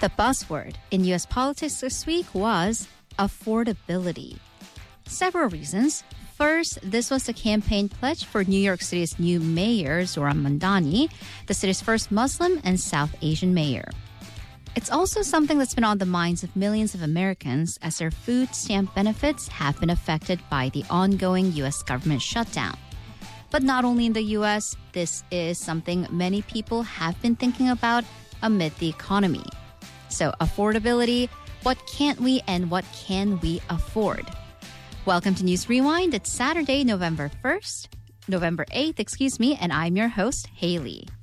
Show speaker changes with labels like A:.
A: The buzzword in U.S. politics this week was affordability. Several reasons. First, this was the campaign pledge for New York City's new mayor, Zohran Mamdani, the city's first Muslim and South Asian mayor. It's also something that's been on the minds of millions of Americans as their food stamp benefits have been affected by the ongoing U.S. government shutdown. But not only in the U.S., this is something many people have been thinking about amid the economy. So affordability, what can't we and what can we afford? Welcome to News Rewind. It's Saturday, November 8th, and I'm your host, Haley.